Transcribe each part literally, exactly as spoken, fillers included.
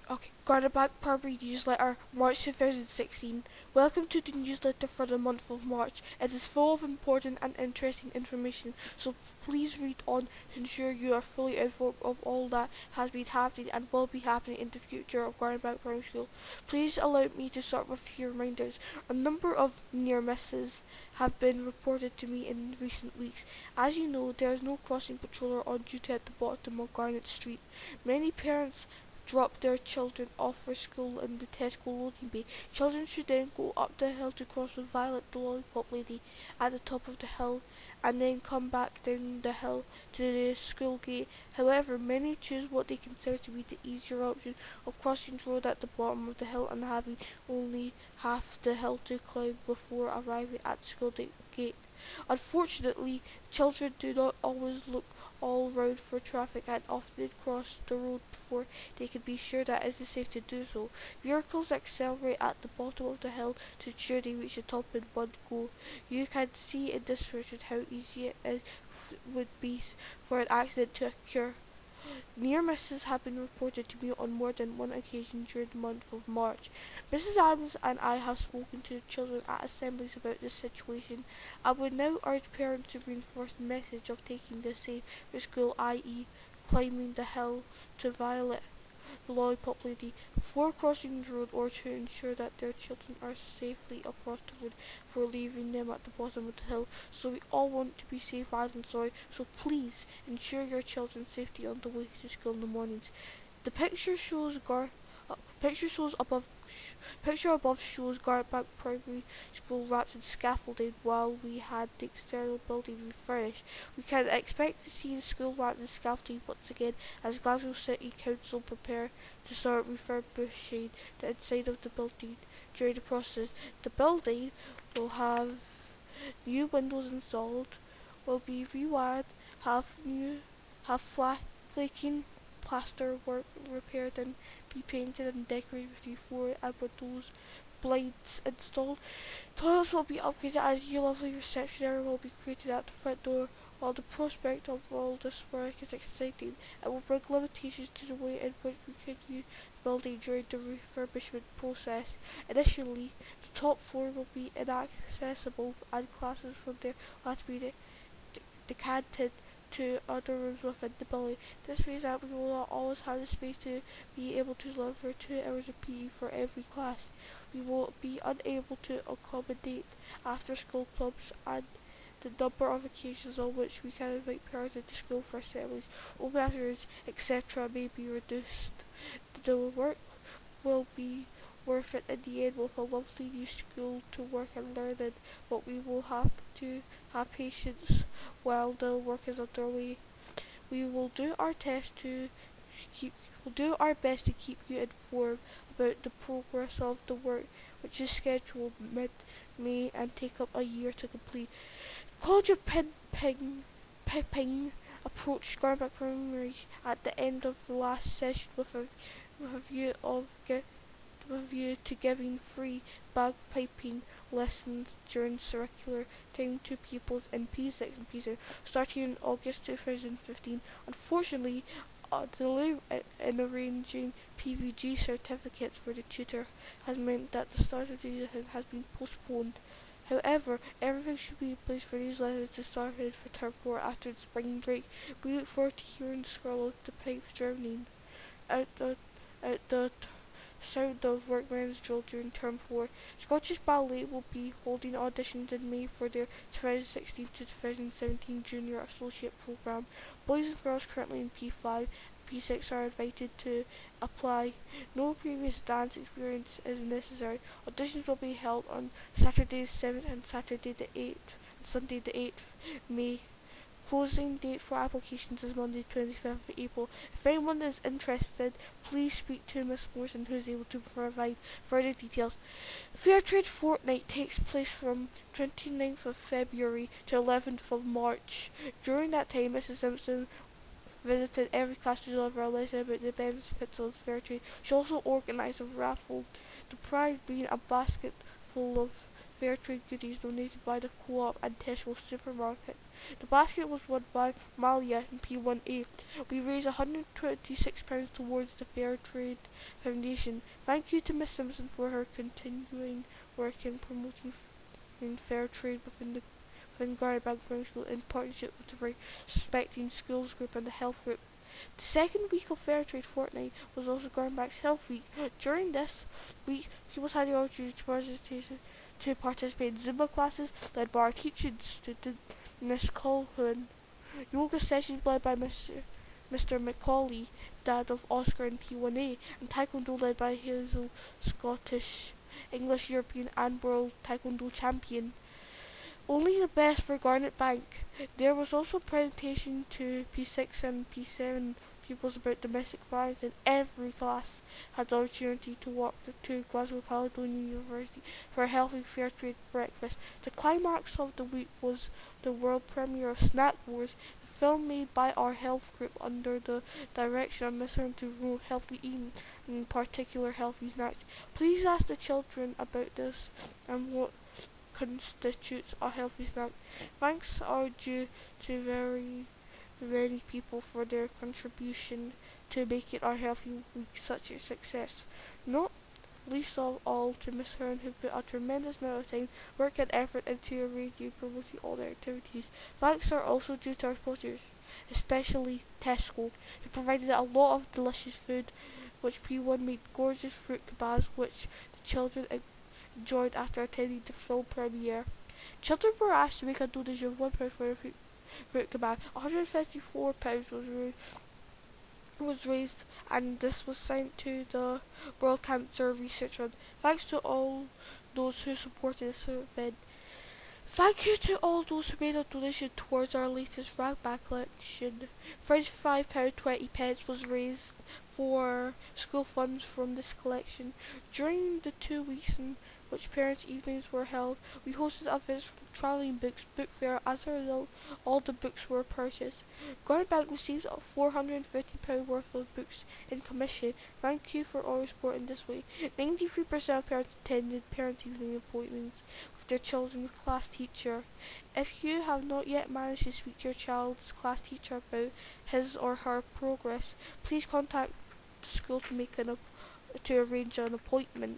Okay, Garderbank Primary Newsletter, March two thousand sixteen. Welcome to the newsletter for the month of March. It is full of important and interesting information, so please read on to ensure you are fully informed of all that has been happening and will be happening in the future of Garderbank Primary School. Please allow me to start with a few reminders. A number of near misses have been reported to me in recent weeks. As you know, there is no crossing patroller on duty at the bottom of Garnet Street. Many parents drop their children off for school in the Tesco loading bay. Children should then go up the hill to cross with Violet the lollipop lady at the top of the hill and then come back down the hill to the school gate. However, many choose what they consider to be the easier option of crossing the road at the bottom of the hill and having only half the hill to climb before arriving at the school gate. Unfortunately, children do not always look all round for traffic and often cross the road before they can be sure that it is safe to do so. Vehicles accelerate at the bottom of the hill to ensure they reach the top in one go. You can see in this version how easy it would be for an accident to occur. Near misses have been reported to me on more than one occasion during the month of March. Missus Adams and I have spoken to the children at assemblies about this situation. I would now urge parents to reinforce the message of taking the safe for school, that is climbing the hill to Violet the lollipop lady before crossing the road, or to ensure that their children are safely across the road before leaving them at the bottom of the hill. So we all want to be safe rather than sorry, so please ensure your children's safety on the way to school in the mornings. The picture shows Gar uh, picture shows above sh- picture above shows Garbank Primary School wrapped in scaffolding while we had the external building refurnished. We can expect to see the school wrapped in scaffolding once again as Glasgow City Council prepare to start refurbishing the inside of the building. During the process, the building will have new windows installed, will be rewired, have new have flat flaking plaster work repaired and be painted and decorated before and with those blinds installed. Toilets will be upgraded as a lovely reception area will be created at the front door. While the prospect of all this work is exciting, it will bring limitations to the way in which we can use the building during the refurbishment process. Initially, the top floor will be inaccessible and classes from there will have to be de- de- decanted to other rooms within the building. This means that we will not always have the space to be able to deliver two hours of P E for every class. We will be unable to accommodate after school clubs and the number of occasions on which we can invite parents into school for assemblies, open afternoons, et cetera may be reduced. The work will be worth it in the end with a lovely new school to work and learn in, but we will have to have patience while the work is underway. We will do our test to keep we'll do our best to keep you informed about the progress of the work, which is scheduled mid-May and take up a year to complete. College of Pin Ping Pipping approached Garbank Primary at the end of the last session with a, with a view of ge- with a view to giving free bagpiping lessons during circular time to pupils in P six and P seven starting in August two thousand fifteen. Unfortunately, a delay in arranging P V G certificates for the tutor has meant that the start of the lesson has been postponed. However, everything should be in place for these lessons to start for term four after the spring break. We look forward to hearing the scroll of the pipes drowning out the, out the t- sound of workmen's drill during term four. Scottish Ballet will be holding auditions in May for their twenty sixteen to twenty seventeen Junior Associate Programme. Boys and girls currently in P five P six are invited to apply. No previous dance experience is necessary. Auditions will be held on Saturday the seventh and Saturday the eighth and Sunday the eighth May. Closing date for applications is Monday twenty-fifth of April. If anyone is interested, please speak to Miss Morrison, who is able to provide further details. Fairtrade Fortnight takes place from twenty-ninth of February to eleventh of March. During that time, Missus Simpson visited every class to deliver a lesson about the benefits of fair trade. She also organised a raffle, the prize being a basket full of fair trade goodies donated by the Co-op and Tesco supermarket. The basket was won by Malia in P one A. We raised one hundred twenty-six pounds towards the Fair Trade Foundation. Thank you to Miss Simpson for her continuing work in promoting in fair trade within the within Garbank Primary School in partnership with the Respecting Schools Group and the Health Group. The second week of Fair Trade Fortnight was also Garban's Health Week. During this week, pupils had the opportunity to participate, to participate in Zumba classes led by our teaching student, Miss Colquhoun, yoga sessions led by Mister Mister Macaulay, dad of Oscar in P one A, and Taekwondo led by Hazel, Scottish, English, European and World Taekwondo champion. Only the best for Garnet Bank. There was also a presentation to P six and P seven pupils about domestic violence, and every class had the opportunity to walk to Glasgow Caledonian University for a healthy fair trade breakfast. The climax of the week was the world premiere of Snack Wars, the film made by our health group under the direction of Miss Hearn to promote healthy eating, and in particular healthy snacks. Please ask the children about this and what constitutes a healthy snack. Thanks are due to very many people for their contribution to making our healthy week such a success. Not least of all to Miss Hearn, who put a tremendous amount of time, work and effort into arranging and promoting all their activities. Thanks are also due to our sponsors, especially Tesco, who provided a lot of delicious food, which P one made gorgeous fruit kebabs, which the children enjoyed after attending the film premiere. Children were asked to make a donation of one pound for a fruit, fruit kebab. one hundred fifty-four pounds was ra- was raised, and this was sent to the World Cancer Research Fund. Thanks to all those who supported this event. Thank you to all those who made a donation towards our latest rag bag collection. thirty-five pounds twenty was raised for school funds from this collection. During the two weeks in which parents' evenings were held, we hosted events from Travelling Books Book Fair. As a result, all the books were purchased. Garnet Bank received four hundred fifty pounds worth of books in commission. Thank you for all your support in this way. ninety-three percent of parents attended parents' evening appointments with their children's class teacher. If you have not yet managed to speak to your child's class teacher about his or her progress, please contact the school to make an to arrange an appointment.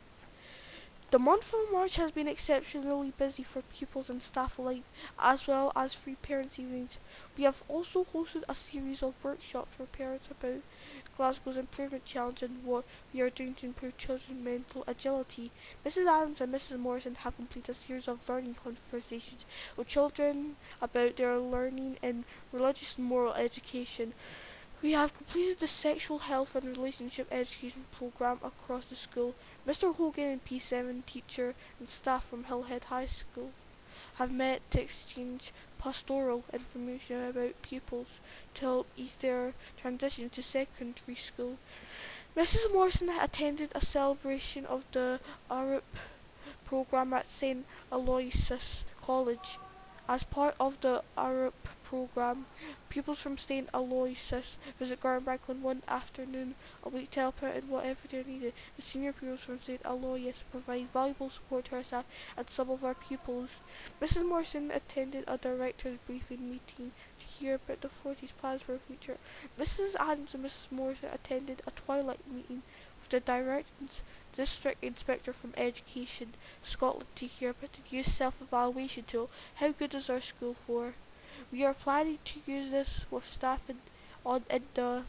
The month of March has been exceptionally busy for pupils and staff alike, as well as free parents' evenings. We have also hosted a series of workshops for parents about Glasgow's Improvement Challenge and what we are doing to improve children's mental agility. Missus Adams and Missus Morrison have completed a series of learning conversations with children about their learning in religious and moral education. We have completed the sexual health and relationship education program across the school. Mister Hogan and P seven teacher and staff from Hillhead High School have met to exchange pastoral information about pupils to help ease their transition to secondary school. Missus Morrison attended a celebration of the A R U P program at Saint Aloysius College. As part of the A R U P program, pupils from Saint Aloysius visit Garnet Bank on one afternoon a week to help out in whatever they needed. The senior pupils from Saint Aloysius provide valuable support to our staff and some of our pupils. Missus Morrison attended a director's briefing meeting to hear about the forties plans for the future. Missus Adams and Missus Morrison attended a twilight meeting with the director's District Inspector from Education Scotland to hear about the new self-evaluation tool. How good is our school for? We are planning to use this with staff in, on in the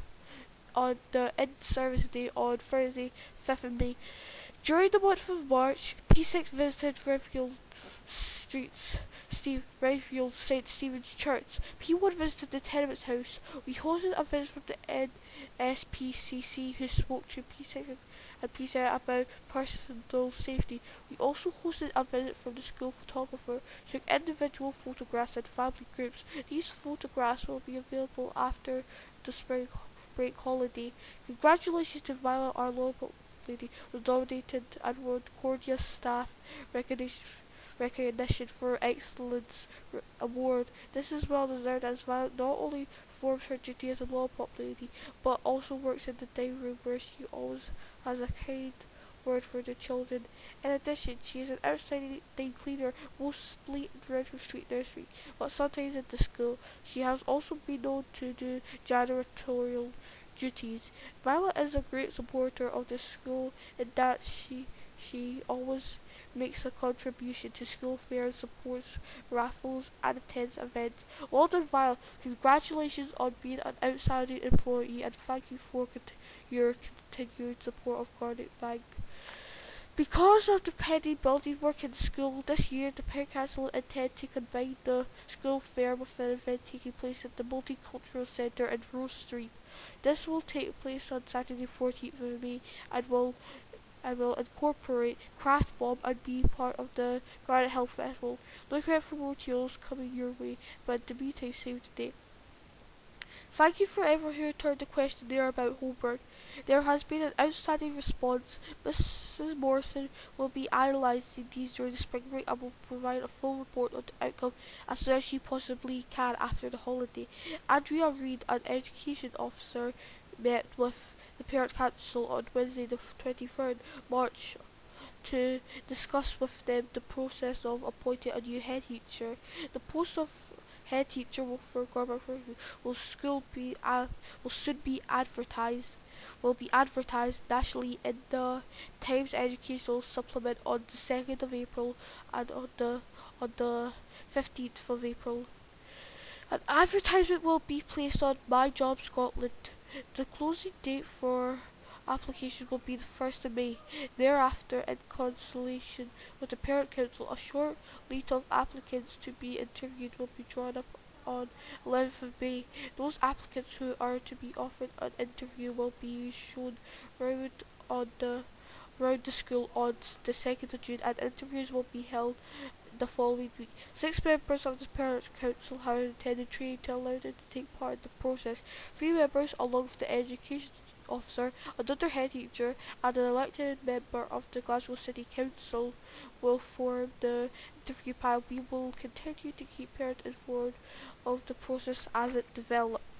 on the in-service day on Thursday, fifth of May. During the month of March, P six visited Redfield Streets, Steve Redfield Saint Stephen's Church. P one visited the Tenements House. We hosted a visit from the N S P C C who spoke to P six and P seven about personal safety. We also hosted a visit from the school photographer, took individual photographs and family groups. These photographs will be available after the spring break holiday. Congratulations to Violet, our loyal lady, was nominated and won Cordia's Staff Recognition recognition for Excellence Award. This is well deserved, as Violet not only performs her duty as a lollipop lady, but also works in the dining room where she always has a kind word for the children. In addition, she is an outstanding cleaner, mostly in Redwood Street Nursery, but sometimes in the school. She has also been known to do janitorial duties. Violet is a great supporter of the school in that she she always makes a contribution to school fairs, supports raffles, and attends events. Well done, Violet. Congratulations on being an outstanding employee, and thank you for cont- your continued support of Garnet Bank. Because of the pending building work in the school this year, the Parent Council intend to combine the school fair with an event taking place at the Multicultural Centre in Rose Street. This will take place on Saturday fourteenth of May and will and will incorporate Craft Bomb and be part of the Garnet Hill Festival. Look out for more tales coming your way, but in the meantime, save the date. Thank you for everyone who returned the questionnaire about homework. There has been an outstanding response. Missus Morrison will be analysing these during the spring break and will provide a full report on the outcome as soon as she possibly can after the holiday. Andrea Reid, an education officer, met with the Parent Council on Wednesday the twenty-third of March to discuss with them the process of appointing a new head teacher. The post of head teacher for Garment will school be uh, will soon be advertised will be advertised nationally in the Times Educational Supplement on the second of April and on the on the fifteenth of April. An advertisement will be placed on My Job Scotland. The closing date for applications will be the first of May. Thereafter, in consultation with the Parent Council, a short list of applicants to be interviewed will be drawn up on eleventh of May. Those applicants who are to be offered an interview will be shown round on the round the school on the second of June, and interviews will be held the following week. Six members of the Parent Council have attended training to allow them to take part in the process. Three members, along with the education officer, another head teacher, and an elected member of the Glasgow City Council, will form the interview panel. We will continue to keep parents informed of the process as it develops.